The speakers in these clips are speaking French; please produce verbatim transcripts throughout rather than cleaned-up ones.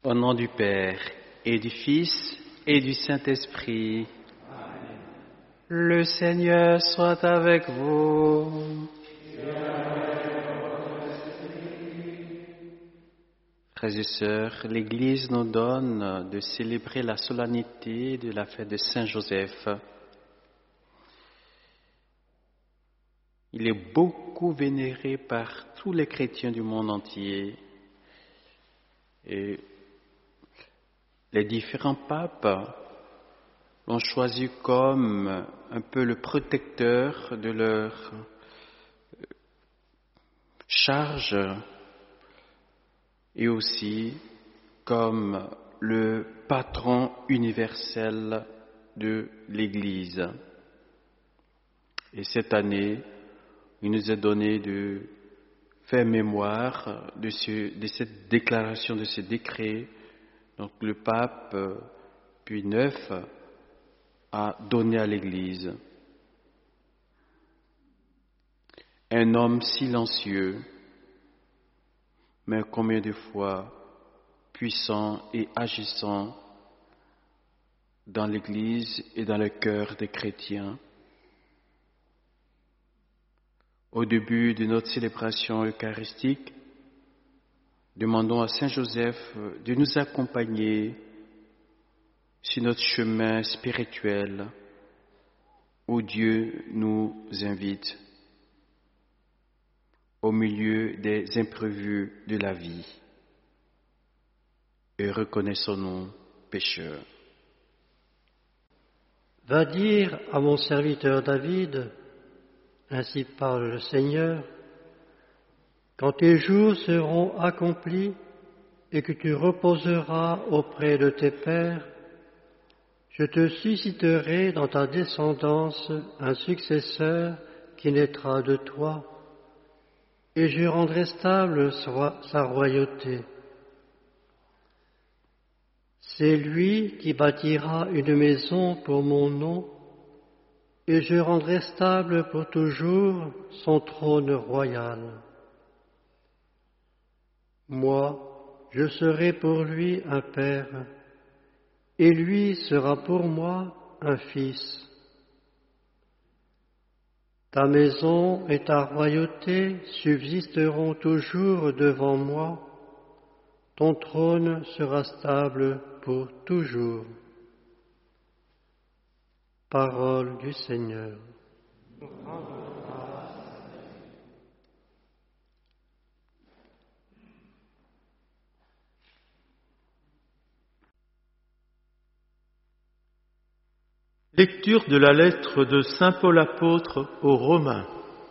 Au nom du Père, et du Fils, et du Saint-Esprit. Amen. Le Seigneur soit avec vous. Frères et sœurs, l'Église nous donne de célébrer la solennité de la fête de Saint Joseph. Il est beaucoup vénéré par tous les chrétiens du monde entier. Et les différents papes l'ont choisi comme un peu le protecteur de leur charge et aussi comme le patron universel de l'Église. Et cette année, il nous est donné de faire mémoire de, ce, de cette déclaration, de ce décret. Donc le pape Pie neuf a donné à l'Église. Un homme silencieux, mais combien de fois puissant et agissant dans l'Église et dans le cœur des chrétiens. Au début de notre célébration eucharistique, demandons à Saint Joseph de nous accompagner sur notre chemin spirituel où Dieu nous invite, au milieu des imprévus de la vie. Et reconnaissons-nous pécheurs. Va dire à mon serviteur David, ainsi parle le Seigneur, quand tes jours seront accomplis et que tu reposeras auprès de tes pères, je te susciterai dans ta descendance un successeur qui naîtra de toi, et je rendrai stable sa royauté. C'est lui qui bâtira une maison pour mon nom, et je rendrai stable pour toujours son trône royal. Moi, je serai pour lui un père, et lui sera pour moi un fils. Ta maison et ta royauté subsisteront toujours devant moi, ton trône sera stable pour toujours. Parole du Seigneur. Lecture de la lettre de saint Paul apôtre aux Romains.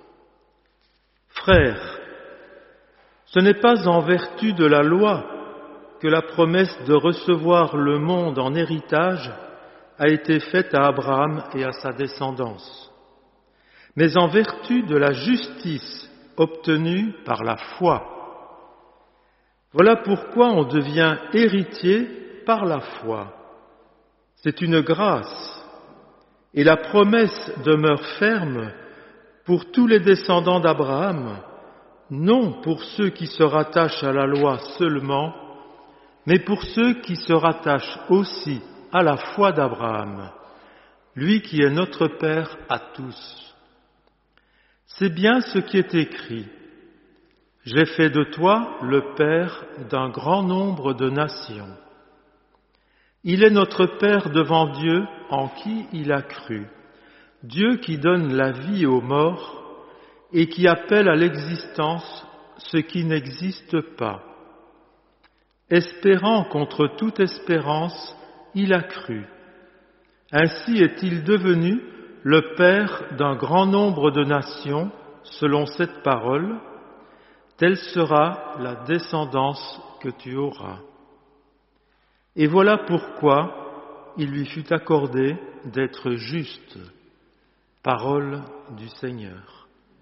Frères, ce n'est pas en vertu de la loi que la promesse de recevoir le monde en héritage a été faite à Abraham et à sa descendance, mais en vertu de la justice obtenue par la foi. Voilà pourquoi on devient héritier par la foi. C'est une grâce. Et la promesse demeure ferme pour tous les descendants d'Abraham, non pour ceux qui se rattachent à la loi seulement, mais pour ceux qui se rattachent aussi à la foi d'Abraham, lui qui est notre Père à tous. C'est bien ce qui est écrit. J'ai fait de toi le Père d'un grand nombre de nations. Il est notre Père devant Dieu en qui il a cru, Dieu qui donne la vie aux morts et qui appelle à l'existence ce qui n'existe pas. Espérant contre toute espérance, il a cru. Ainsi est-il devenu le Père d'un grand nombre de nations, selon cette parole, telle sera la descendance que tu auras. Et voilà pourquoi il lui fut accordé d'être juste. Parole du Seigneur.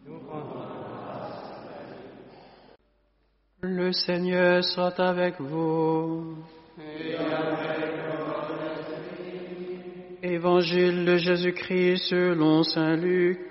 Le Seigneur soit avec vous. Et avec votre esprit. Évangile de Jésus-Christ selon saint Luc.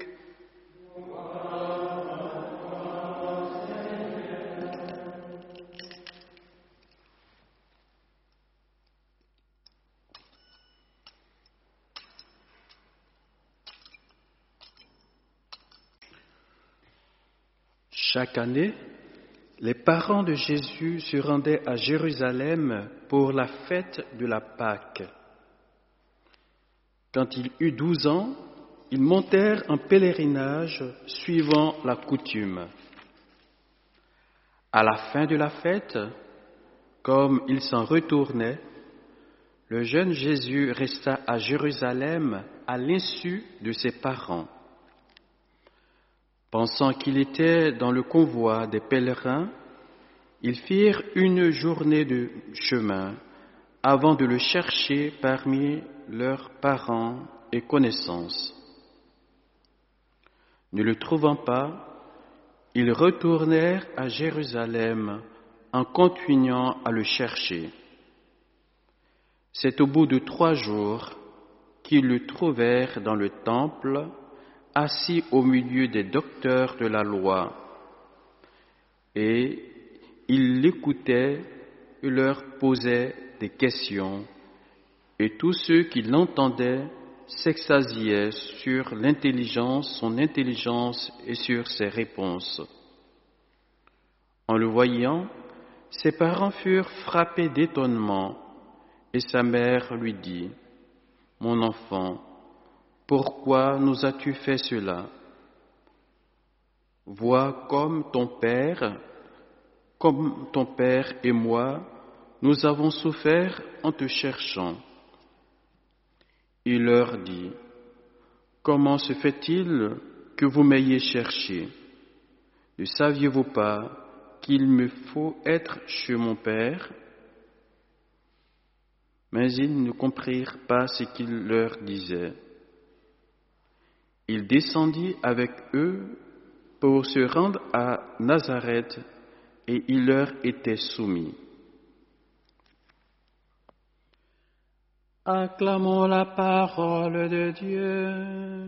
Chaque année, les parents de Jésus se rendaient à Jérusalem pour la fête de la Pâque. Quand il eut douze ans, ils montèrent en pèlerinage suivant la coutume. À la fin de la fête, comme ils s'en retournaient, le jeune Jésus resta à Jérusalem à l'insu de ses parents. Pensant qu'il était dans le convoi des pèlerins, ils firent une journée de chemin avant de le chercher parmi leurs parents et connaissances. Ne le trouvant pas, ils retournèrent à Jérusalem en continuant à le chercher. C'est au bout de trois jours qu'ils le trouvèrent dans le temple, assis au milieu des docteurs de la loi, et il l'écoutait et leur posait des questions, et tous ceux qui l'entendaient s'extasiaient sur l'intelligence, son intelligence et sur ses réponses. En le voyant, ses parents furent frappés d'étonnement, et sa mère lui dit, « Mon enfant, pourquoi nous as-tu fait cela? Vois comme ton père, comme ton père et moi, nous avons souffert en te cherchant. » Il leur dit, « Comment se fait-il que vous m'ayez cherché? Ne saviez-vous pas qu'il me faut être chez mon père? » Mais ils ne comprirent pas ce qu'il leur disait. Il descendit avec eux pour se rendre à Nazareth et il leur était soumis. Acclamons la parole de Dieu.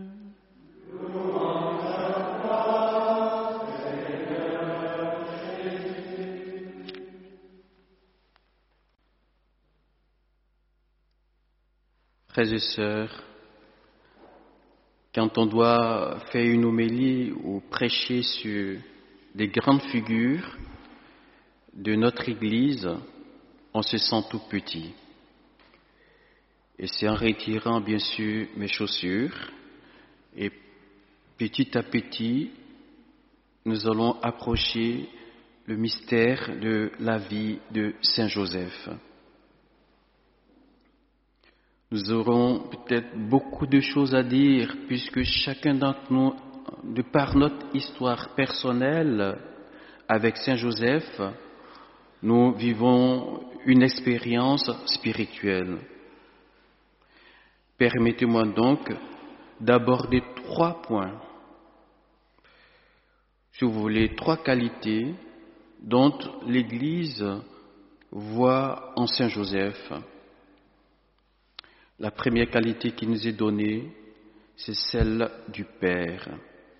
Frères et sœurs, quand on doit faire une homélie ou prêcher sur des grandes figures de notre Église, on se sent tout petit. Et c'est en retirant bien sûr mes chaussures et petit à petit, nous allons approcher le mystère de la vie de Saint Joseph. Nous aurons peut-être beaucoup de choses à dire puisque chacun d'entre nous, de par notre histoire personnelle avec Saint Joseph, nous vivons une expérience spirituelle. Permettez-moi donc d'aborder trois points, si vous voulez, trois qualités dont l'Église voit en Saint Joseph. La première qualité qui nous est donnée, c'est celle du Père.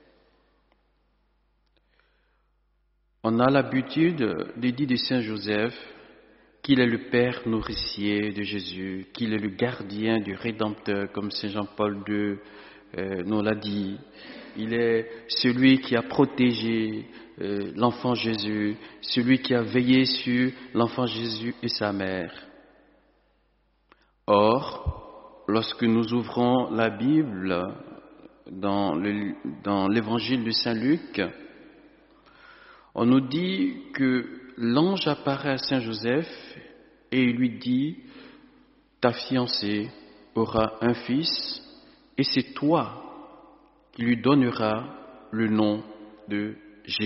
On a l'habitude de dire de Saint Joseph qu'il est le Père nourricier de Jésus, qu'il est le gardien du Rédempteur, comme Saint Jean-Paul deux euh, nous l'a dit. Il est celui qui a protégé euh, l'enfant Jésus, celui qui a veillé sur l'enfant Jésus et sa mère. Or, lorsque nous ouvrons la Bible dans, le, dans l'évangile de Saint Luc, on nous dit que l'ange apparaît à Saint Joseph et il lui dit « Ta fiancée aura un fils et c'est toi qui lui donneras le nom de Jésus. »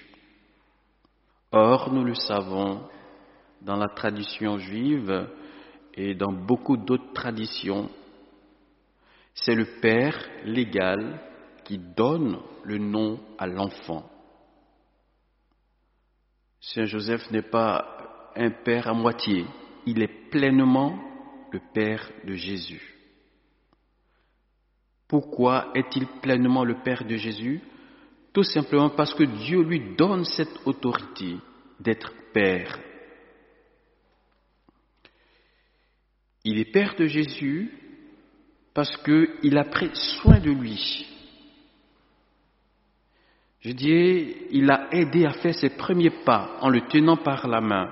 Or, nous le savons, dans la tradition juive, et dans beaucoup d'autres traditions, c'est le père légal qui donne le nom à l'enfant. Saint Joseph n'est pas un père à moitié, il est pleinement le père de Jésus. Pourquoi est-il pleinement le père de Jésus? Tout simplement parce que Dieu lui donne cette autorité d'être père. Il est père de Jésus parce qu'il a pris soin de lui. Je dirais, il l'a aidé à faire ses premiers pas en le tenant par la main.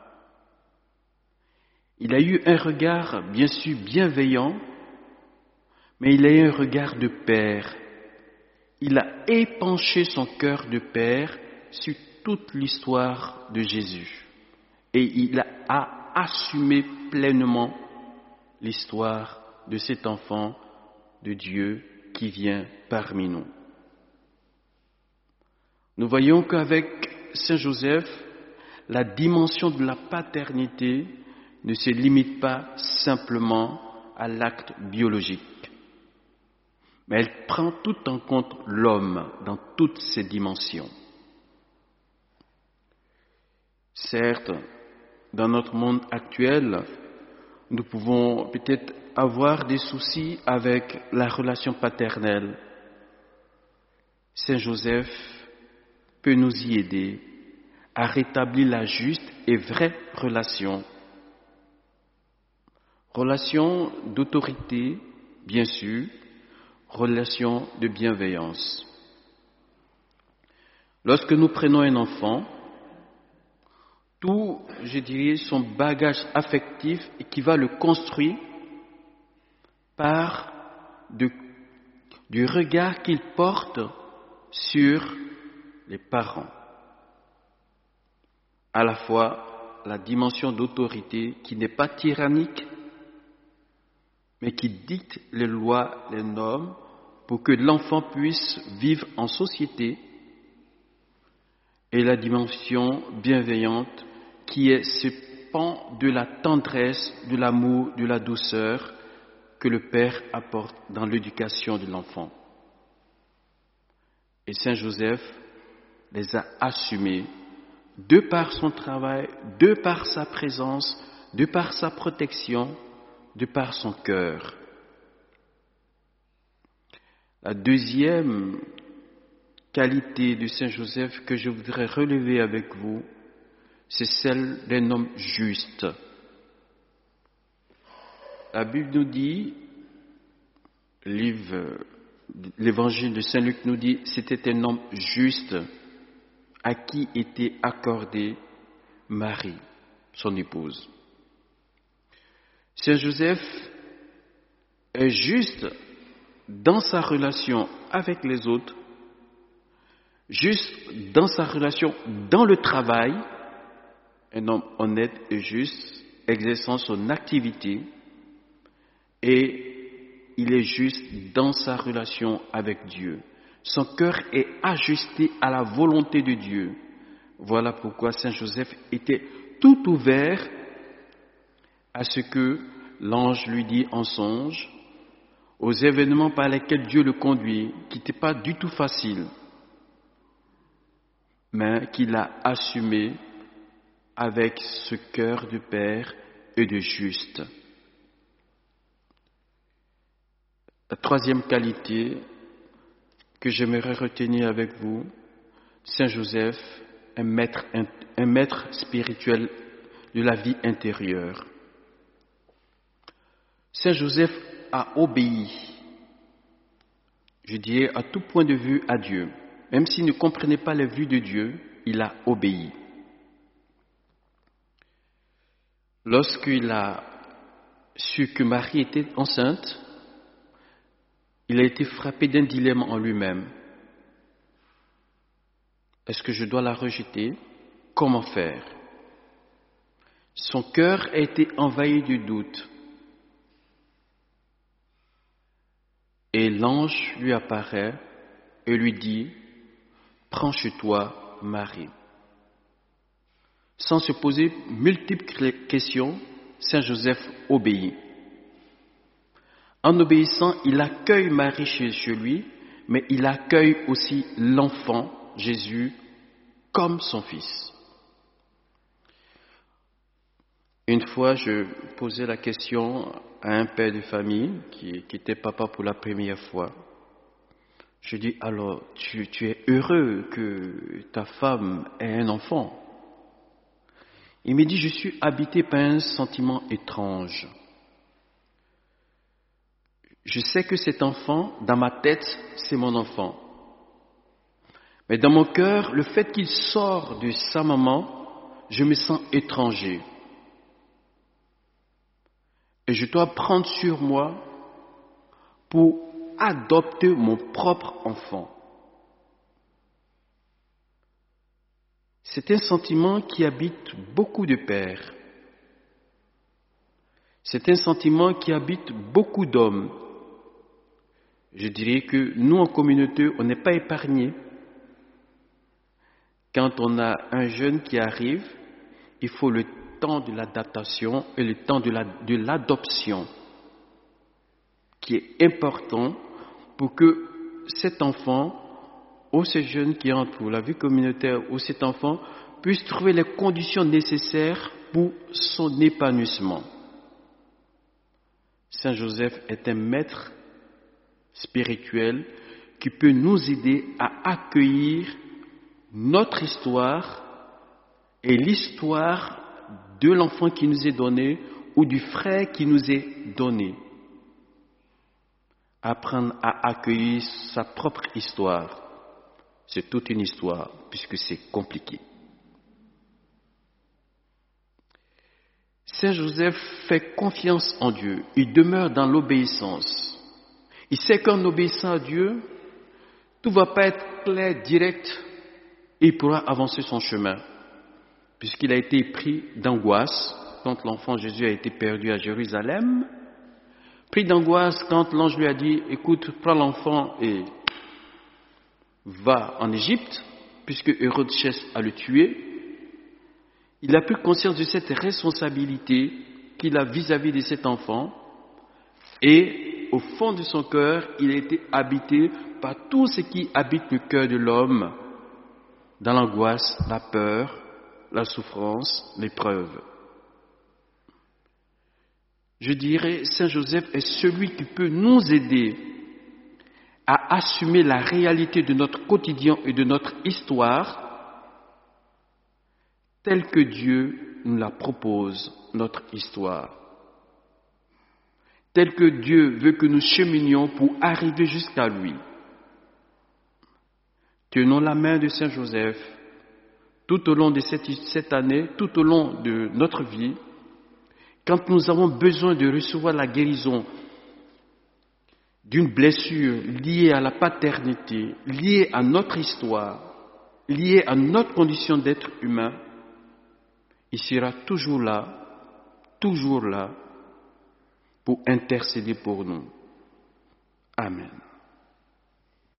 Il a eu un regard, bien sûr, bienveillant, mais il a eu un regard de père. Il a épanché son cœur de père sur toute l'histoire de Jésus. Et il a assumé pleinement l'histoire de cet enfant de Dieu qui vient parmi nous. Nous voyons qu'avec Saint Joseph, la dimension de la paternité ne se limite pas simplement à l'acte biologique, mais elle prend tout en compte l'homme dans toutes ses dimensions. Certes, dans notre monde actuel, nous pouvons peut-être avoir des soucis avec la relation paternelle. Saint Joseph peut nous y aider à rétablir la juste et vraie relation. Relation d'autorité, bien sûr, relation de bienveillance. Lorsque nous prenons un enfant, tout, je dirais, son bagage affectif et qui va le construire par de, du regard qu'il porte sur les parents. À la fois la dimension d'autorité qui n'est pas tyrannique, mais qui dicte les lois, les normes, pour que l'enfant puisse vivre en société, et la dimension bienveillante qui est ce pan de la tendresse, de l'amour, de la douceur que le Père apporte dans l'éducation de l'enfant. Et Saint Joseph les a assumés de par son travail, de par sa présence, de par sa protection, de par son cœur. La deuxième qualité de Saint Joseph que je voudrais relever avec vous, c'est celle d'un homme juste. La Bible nous dit, l'évangile de Saint Luc nous dit, c'était un homme juste à qui était accordée Marie, son épouse. Saint Joseph est juste dans sa relation avec les autres, juste dans sa relation dans le travail, un homme honnête et juste, exerçant son activité, et il est juste dans sa relation avec Dieu. Son cœur est ajusté à la volonté de Dieu. Voilà pourquoi Saint Joseph était tout ouvert à ce que l'ange lui dit en songe, aux événements par lesquels Dieu le conduit, qui n'étaient pas du tout faciles, mais qu'il a assumé avec ce cœur de père et de juste. La troisième qualité que j'aimerais retenir avec vous, Saint Joseph, un maître, un maître spirituel de la vie intérieure. Saint Joseph a obéi, je dirais, à tout point de vue à Dieu. Même s'il ne comprenait pas les vues de Dieu, il a obéi. Lorsqu'il a su que Marie était enceinte, il a été frappé d'un dilemme en lui-même. Est-ce que je dois la rejeter? Comment faire? Son cœur a été envahi du doute. Et l'ange lui apparaît et lui dit, « Prends chez toi Marie. » Sans se poser multiples questions, Saint Joseph obéit. En obéissant, il accueille Marie chez lui, mais il accueille aussi l'enfant, Jésus, comme son fils. Une fois, je posais la question à un père de famille qui, qui était papa pour la première fois. Je dis, alors, tu, tu es heureux que ta femme ait un enfant? Il me dit, je suis habité par un sentiment étrange. Je sais que cet enfant, dans ma tête, c'est mon enfant. Mais Mais dans mon cœur, le fait qu'il sort de sa maman, je me sens étranger. Et je dois prendre sur moi pour adopter mon propre enfant. C'est un sentiment qui habite beaucoup de pères. C'est un sentiment qui habite beaucoup d'hommes. Je dirais que nous, en communauté, on n'est pas épargnés. Quand on a un jeune qui arrive, il faut le temps de l'adaptation et le temps de, la, de l'adoption, qui est important pour que cet enfant, ou ce jeune qui entre pour la vie communautaire, ou cet enfant, puisse trouver les conditions nécessaires pour son épanouissement. Saint Joseph est un maître spirituel qui peut nous aider à accueillir notre histoire et l'histoire de l'enfant qui nous est donné ou du frère qui nous est donné. Apprendre à accueillir sa propre histoire. C'est toute une histoire puisque c'est compliqué. Saint Joseph fait confiance en Dieu. Il demeure dans l'obéissance. Il sait qu'en obéissant à Dieu, tout ne va pas être clair, direct, et il pourra avancer son chemin. Puisqu'il a été pris d'angoisse quand l'enfant Jésus a été perdu à Jérusalem, pris d'angoisse quand l'ange lui a dit « Écoute, prends l'enfant et va en Égypte, puisque Hérode cherche à le tuer », il a pris conscience de cette responsabilité qu'il a vis-à-vis de cet enfant et au fond de son cœur, il a été habité par tout ce qui habite le cœur de l'homme, dans l'angoisse, la peur, la souffrance, l'épreuve. Je dirais, Saint Joseph est celui qui peut nous aider à assumer la réalité de notre quotidien et de notre histoire telle que Dieu nous la propose, notre histoire. Telle que Dieu veut que nous cheminions pour arriver jusqu'à lui. Tenons la main de Saint Joseph tout au long de cette, cette année, tout au long de notre vie, quand nous avons besoin de recevoir la guérison d'une blessure liée à la paternité, liée à notre histoire, liée à notre condition d'être humain, il sera toujours là, toujours là, pour intercéder pour nous. Amen.